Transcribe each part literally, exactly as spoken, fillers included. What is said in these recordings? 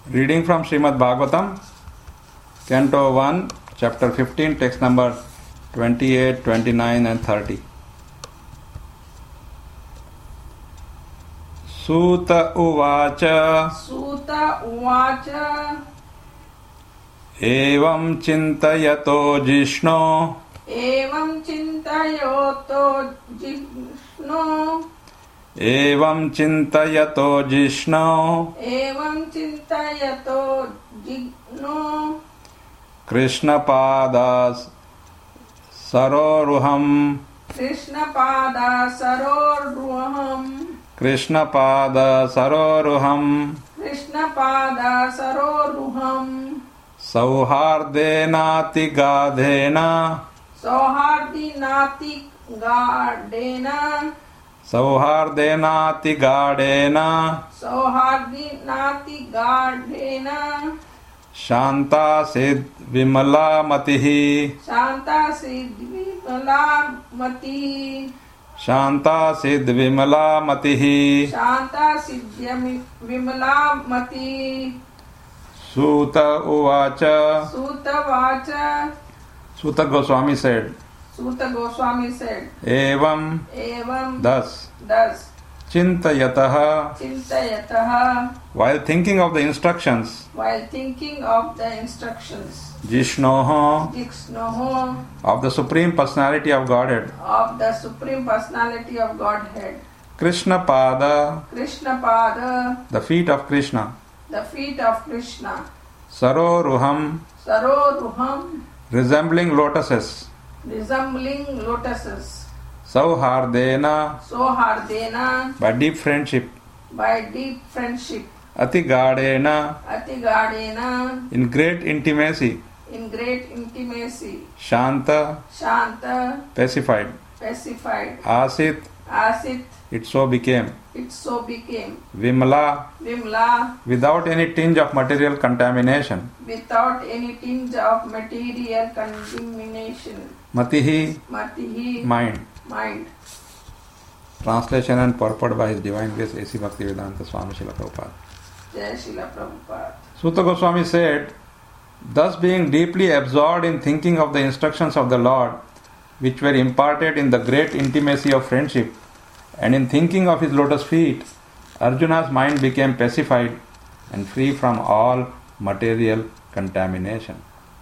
Reading from Srimad Bhagavatam, Canto one, Chapter fifteen, text number twenty-eight, twenty-nine and thirty. Suta uvacha Suta uvacha Evam chintayato jishno Evam chintayato jishno Evam chintayato jishno Evam chintayato jishno Krishna padas saroruham Krishna pada saroruham Krishna pada saroruham Krishna pada saroruham Sauhardenati gadhena Sauhardinati gadena Sauhardenati gadena Sauhardinati gadena Shanta sid vimala matihi Shanta siddhvimala mati Shanta sid vimala matihi Shanta siddhyami vimala mati Suta uvacha Suta vacha Suta Goswami said, Suta Goswami said, Evam, Evam thus, thus Chintayataha, Chintayataha while thinking of the instructions, while thinking of the instructions Jishnoho, Jixnoho of the Supreme Personality of Godhead, of the Supreme Personality of Godhead Krishna Pada, Krishna Pada the feet of Krishna, the feet of Krishna Saroruham, Saroruham resembling lotuses, resembling lotuses Sauhardena, Sohardena by deep friendship, by deep friendship Atigadena, Atigadena in great intimacy, in great intimacy Shanta, Shanta pacified, pacified Asit, Asit it so became, it so became Vimala, Vimla without any tinge of material contamination, without any tinge of material contamination Matihi, Matihi mind. mind. Translation and purport by His Divine Grace A C Bhaktivedanta Swami Srila Prabhupada. Jai Srila Prabhupada. Suta Goswami said, thus being deeply absorbed in thinking of the instructions of the Lord, which were imparted in the great intimacy of friendship, and in thinking of his lotus feet, Arjuna's mind became pacified and free from all material contamination.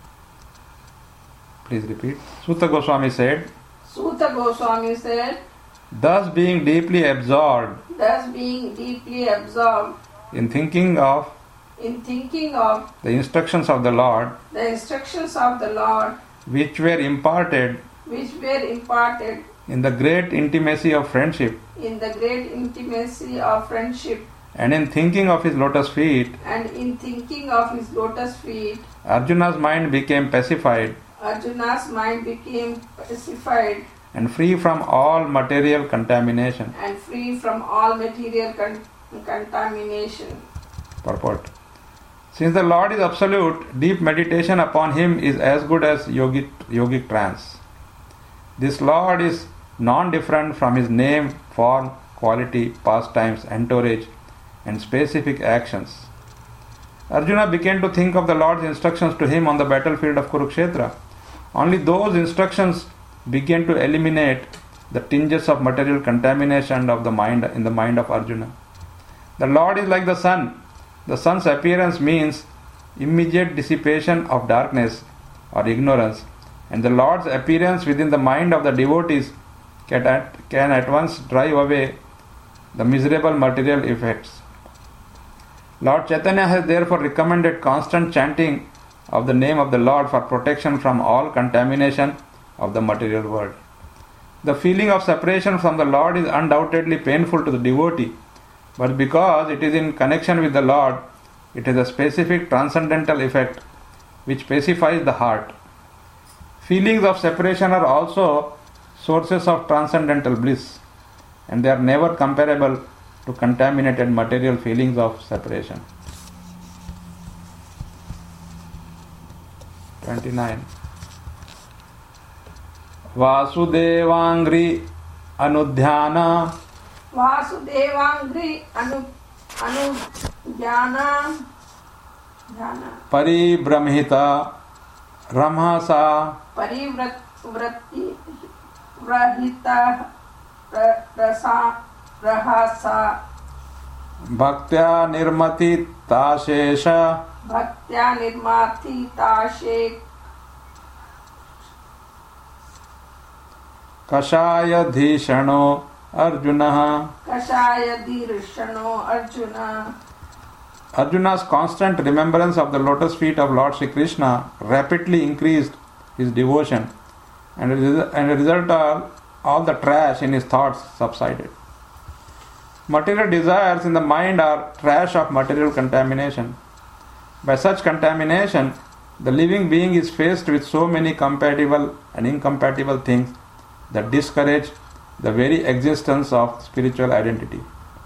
Please repeat. Suta Goswami said, Suta Goswami said, thus being deeply absorbed thus being deeply absorbed in thinking of in thinking of the instructions of the Lord, the instructions of the Lord, which were imparted which were imparted in the great intimacy of friendship, in the great intimacy of friendship, and in thinking of his lotus feet, and in thinking of his lotus feet, Arjuna's mind became pacified Arjuna's mind became pacified and free from all material contamination. and free from all material con- contamination. Purport. Since the Lord is absolute, deep meditation upon him is as good as yogic, yogic trance. This Lord is non-different from his name, form, quality, pastimes, entourage, and specific actions. Arjuna began to think of the Lord's instructions to him on the battlefield of Kurukshetra. Only those instructions began to eliminate the tinges of material contamination of the mind in the mind of Arjuna. The Lord is like the sun. The sun's appearance means immediate dissipation of darkness or ignorance, and the Lord's appearance within the mind of the devotees can at, can at once drive away the miserable material effects. Lord Chaitanya has therefore recommended constant chanting of the name of the Lord for protection from all contamination of the material world. The feeling of separation from the Lord is undoubtedly painful to the devotee, but because it is in connection with the Lord, it has a specific transcendental effect which pacifies the heart. Feelings of separation are also sources of transcendental bliss, and they are never comparable to contaminated material feelings of separation. twenty-nine. Vasudevangri anudhyana Vasudevangri anu Anujana Jnana. Paribramhita Ramhasa Parivratti Rahita Rasa Rahasa Bhaktya Nirmati Tashesha Bhaktya Nirmati Tashe Kashaya Dhishano Arjuna. Kashaya Dirshano Arjuna. Arjuna's constant remembrance of the lotus feet of Lord Sri Krishna rapidly increased his devotion, and as a result of all the trash in his thoughts subsided. Material desires in the mind are trash of material contamination. By such contamination, the living being is faced with so many compatible and incompatible things that discourage the very existence of spiritual identity.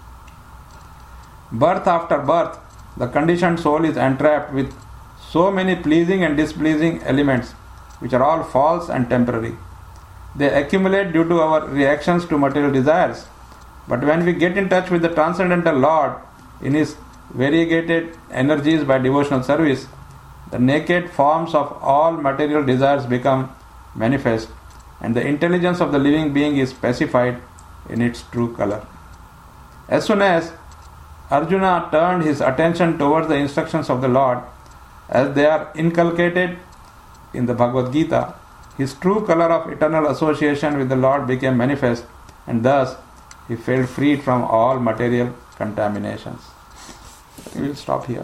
Birth after birth, the conditioned soul is entrapped with so many pleasing and displeasing elements, which are all false and temporary. They accumulate due to our reactions to material desires. But when we get in touch with the Transcendental Lord in His variegated energies by devotional service, the naked forms of all material desires become manifest, and the intelligence of the living being is pacified in its true color. As soon as Arjuna turned his attention towards the instructions of the Lord, as they are inculcated in the Bhagavad Gita, his true color of eternal association with the Lord became manifest, and thus he felt freed from all material contaminations. We will stop here.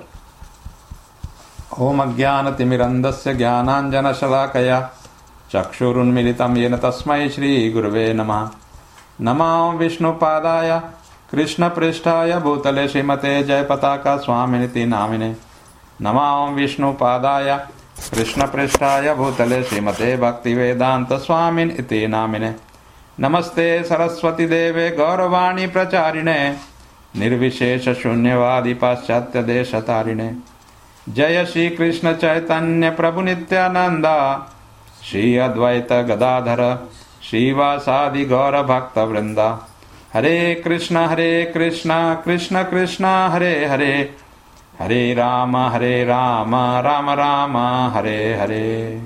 Om Ajnana Timirandasya Jnananjana Shalakaya Chakshurunmilitam Yena Tasmai Shri Gurave Namah. Namah Vishnu Padaya Krishna Prishtaya Bhutale Srimate Jayapataka Swaminiti Namine. Namah Vishnu Padaya Krishna Prishtaya Bhutale Srimate Bhaktivedanta Swamin Iti Namine. Namaste Saraswati Deve Gauravani Pracharine Nirvishesha Shunyavadi Paschatya Deshatarine. Jaya Shri Krishna Chaitanya Prabhu Nityananda Shri Advaita Gadadhara Shri Vasadi Gaura Bhakta Vrinda. Hare Krishna Hare Krishna Krishna Krishna Hare Hare Hare Rama Hare Rama Rama Rama Hare Hare.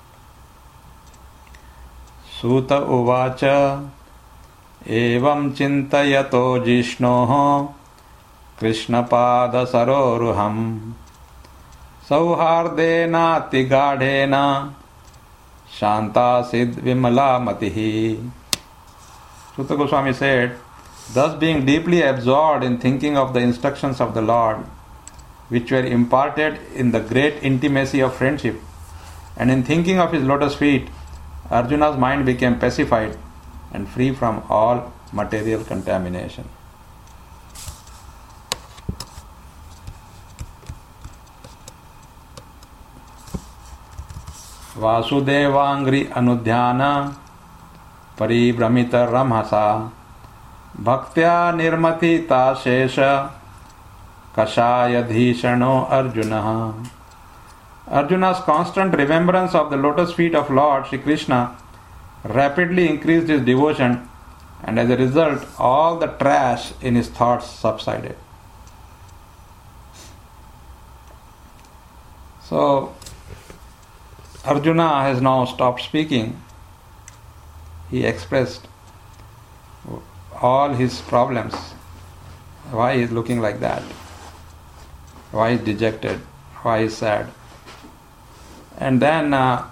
Suta Uvacha Evam Chintayato Jishnoho Krishna Pada Saroruham Sauhardena Tigadhena Shanta Sid Vimala Matihi. Suta Goswami said, thus being deeply absorbed in thinking of the instructions of the Lord, which were imparted in the great intimacy of friendship, and in thinking of his lotus feet, Arjuna's mind became pacified and free from all material contamination. Vasudevangri Anudhyana Paribramita Ramhasa Bhaktya Nirmati Tashesha Kashaya Dhishano Arjuna. Arjuna's constant remembrance of the lotus feet of Lord Sri Krishna rapidly increased his devotion, and as a result, all the trash in his thoughts subsided. So, Arjuna has now stopped speaking. He expressed all his problems. Why he is looking like that? Why he is dejected? Why he is sad? And then uh,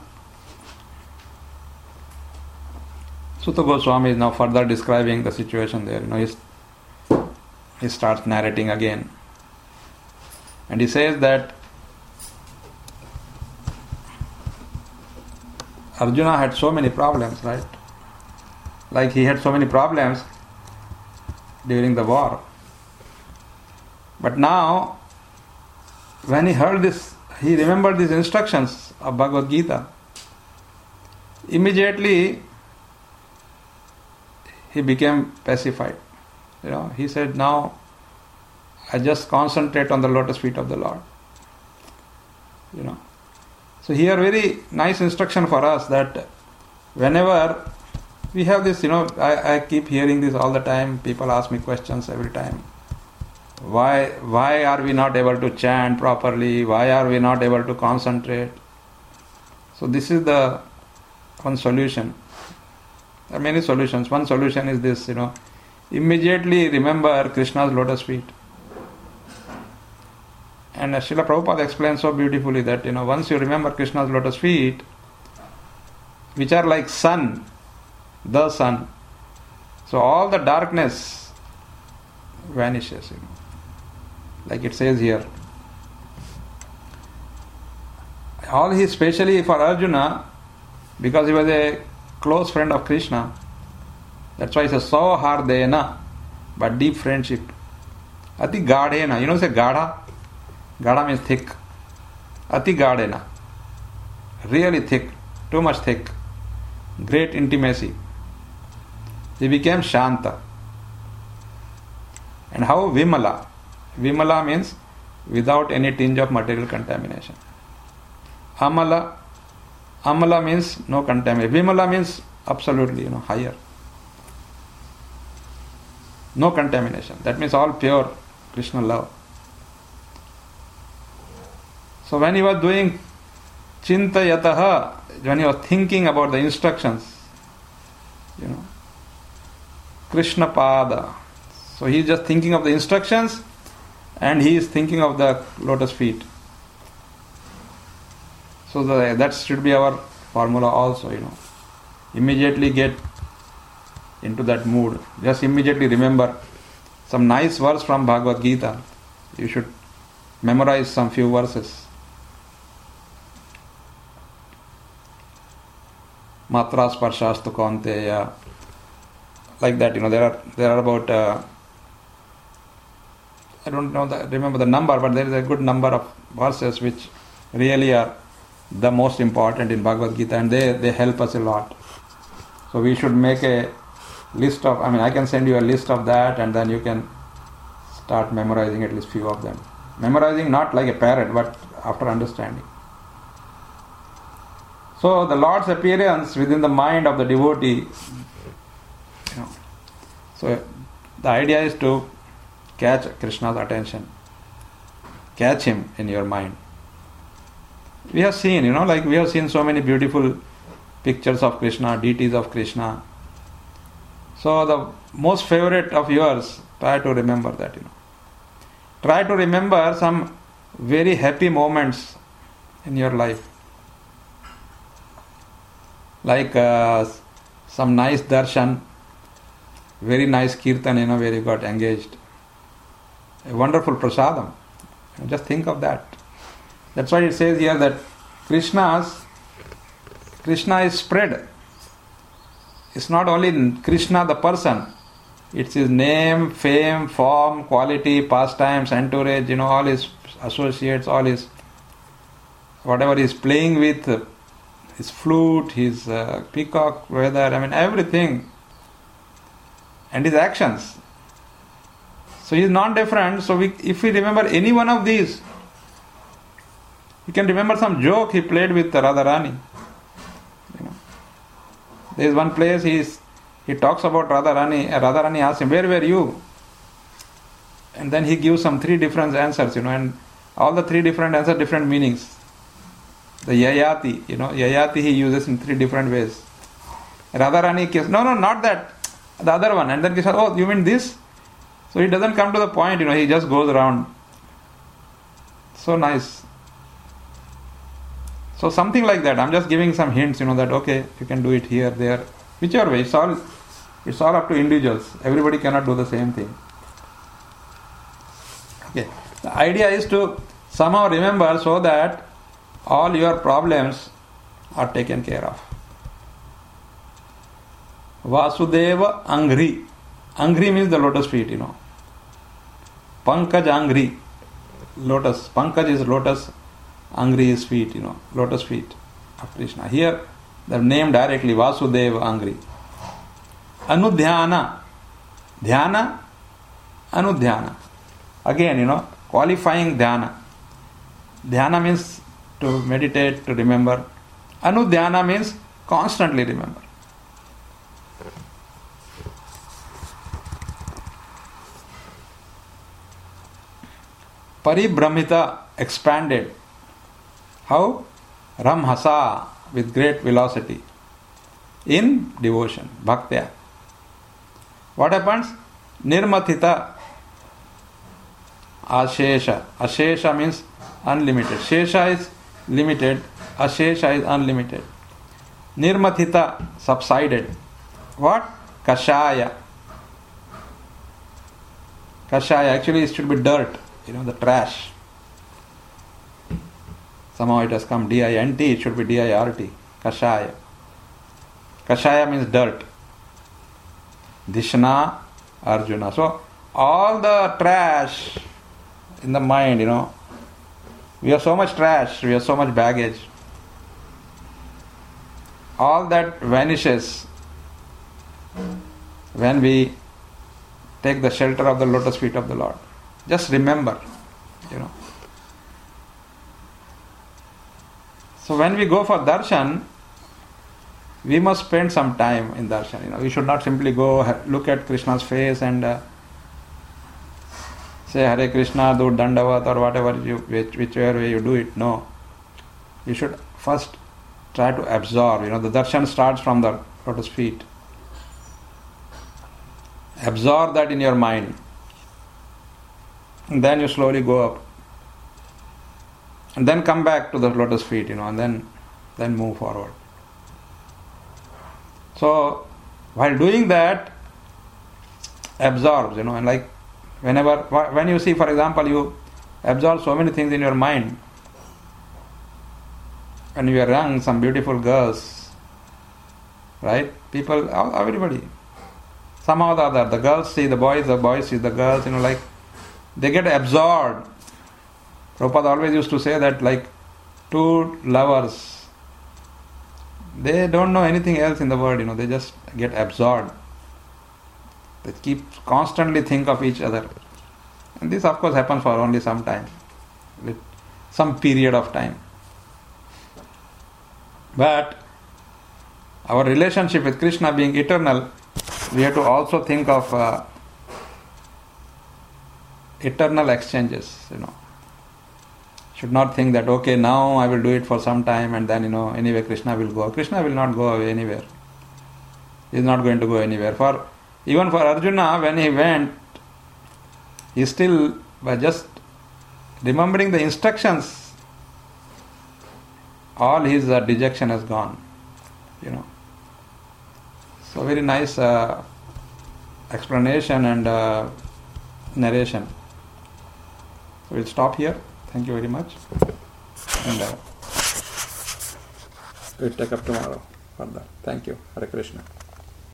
Suta Goswami is now further describing the situation there. You know, he's, he starts narrating again. And he says that Arjuna had so many problems, right? Like he had so many problems during the war. But now, when he heard this, he remembered these instructions of Bhagavad Gita. Immediately, he became pacified. You know, he said, now I just concentrate on the lotus feet of the Lord. You know. So here, very nice instruction for us that whenever we have this, you know, I, I keep hearing this all the time. People ask me questions every time. Why, why are we not able to chant properly? Why are we not able to concentrate? So this is the one solution. There are many solutions. One solution is this, you know, immediately remember Krishna's lotus feet. And Srila Prabhupada explains so beautifully that, you know, once you remember Krishna's lotus feet, which are like sun, the sun, so all the darkness vanishes, you know. Like it says here. All he, especially for Arjuna, because he was a close friend of Krishna, that's why he says, so hardena, but deep friendship. Ati gadena, you know, say gada? Gada means thick. Ati gadena, really thick, too much thick. Great intimacy. He became Shanta. And how? Vimala. Vimala means without any tinge of material contamination. Amala. Amala means no contamination. Vimala means absolutely, you know, higher. No contamination. That means all pure Krishna love. So when he was doing Chintayataha, when he was thinking about the instructions, you know, Krishna Pada. So he is just thinking of the instructions and he is thinking of the lotus feet. So the, that should be our formula also, you know. Immediately get into that mood. Just immediately remember some nice verse from Bhagavad Gita. You should memorize some few verses. Matra sparshastu kaunteya. Like that, you know, there are there are about uh, I don't know the, remember the number, but there is a good number of verses which really are the most important in Bhagavad Gita, and they, they help us a lot. So we should make a list of, I mean, I can send you a list of that, and then you can start memorizing at least few of them. Memorizing not like a parrot, but after understanding. So the Lord's appearance within the mind of the devotee, you know, so the idea is to catch Krishna's attention. Catch him in your mind. We have seen, you know, like we have seen so many beautiful pictures of Krishna, deities of Krishna. So the most favorite of yours, try to remember that, you know. Try to remember some very happy moments in your life. Like uh, some nice darshan, very nice kirtan, you know, where you got engaged. A wonderful prasadam. Just think of that. That's why it says here that Krishna's Krishna is spread. It's not only Krishna the person. It's his name, fame, form, quality, pastimes, entourage, you know, all his associates, all his whatever he's playing with, his flute, his uh, peacock feather, I mean everything. And his actions. So he is not different. So we, if we remember any one of these, you can remember some joke he played with Radharani. You know, there is one place he is, he talks about Radharani. Radharani asks him, "Where were you?" And then he gives some three different answers. You know, and all the three different answers, different meanings. The Yayati, you know, Yayati he uses in three different ways. Radharani gives, no, no, not that, the other one. And then he says, "Oh, you mean this?" So he doesn't come to the point. You know, he just goes around. So nice. So something like that. I'm just giving some hints, you know, that okay, you can do it here, there, whichever way. It's all, it's all up to individuals. Everybody cannot do the same thing. Okay. The idea is to somehow remember so that all your problems are taken care of. Vasudeva Angri. Angri means the lotus feet, you know. Pankaj Angri. Lotus. Pankaj is lotus. Angri is feet, you know, lotus feet of Krishna. Here, the name directly, Vasudeva Angri. Anudhyana. Dhyana, Anudhyana. Again, you know, qualifying dhyana. Dhyana means to meditate, to remember. Anudhyana means constantly remember. Paribramita, expanded. How? Ramhasa, with great velocity. In devotion, bhaktya. What happens? Nirmathita, ashesha. Ashesha means unlimited. Shesha is limited, ashesha is unlimited. Nirmathita, subsided. What? Kashaya. Kashaya, actually it should be dirt, you know, the trash. Somehow it has come D I N T, it should be D I R T. Kashaya. Kashaya means dirt. Dishna, Arjuna. So, all the trash in the mind, you know, we have so much trash, we have so much baggage. All that vanishes when we take the shelter of the lotus feet of the Lord. Just remember, you know. So when we go for darshan, we must spend some time in darshan. You know, we should not simply go look at Krishna's face and uh, say Hare Krishna, do Dandavat or whatever you, which, whichever way you do it. No, you should first try to absorb. You know, the darshan starts from the lotus feet. Absorb that in your mind, and then you slowly go up, and then come back to the lotus feet. You know, and then then move forward. So, while doing that, absorbs, you know, and like whenever, when you see, for example, you absorb so many things in your mind. When you are young, some beautiful girls, right? People, everybody, somehow or the other, the girls see the boys, the boys see the girls, you know, like they get absorbed. Prabhupada always used to say that, like two lovers, they don't know anything else in the world, you know, they just get absorbed. They keep constantly think of each other. And this of course happens for only some time, with some period of time. But our relationship with Krishna being eternal, we have to also think of uh, eternal exchanges, you know. Should not think that, okay, now I will do it for some time and then, you know, anyway Krishna will go. Krishna will not go away anywhere. He is not going to go anywhere. For even for Arjuna, when he went, he still, by just remembering the instructions, all his uh, dejection has gone, you know. So very nice uh, explanation and uh, narration. So we'll stop here. Thank you very much. And uh, we'll take up tomorrow further. Thank you. Hare Krishna.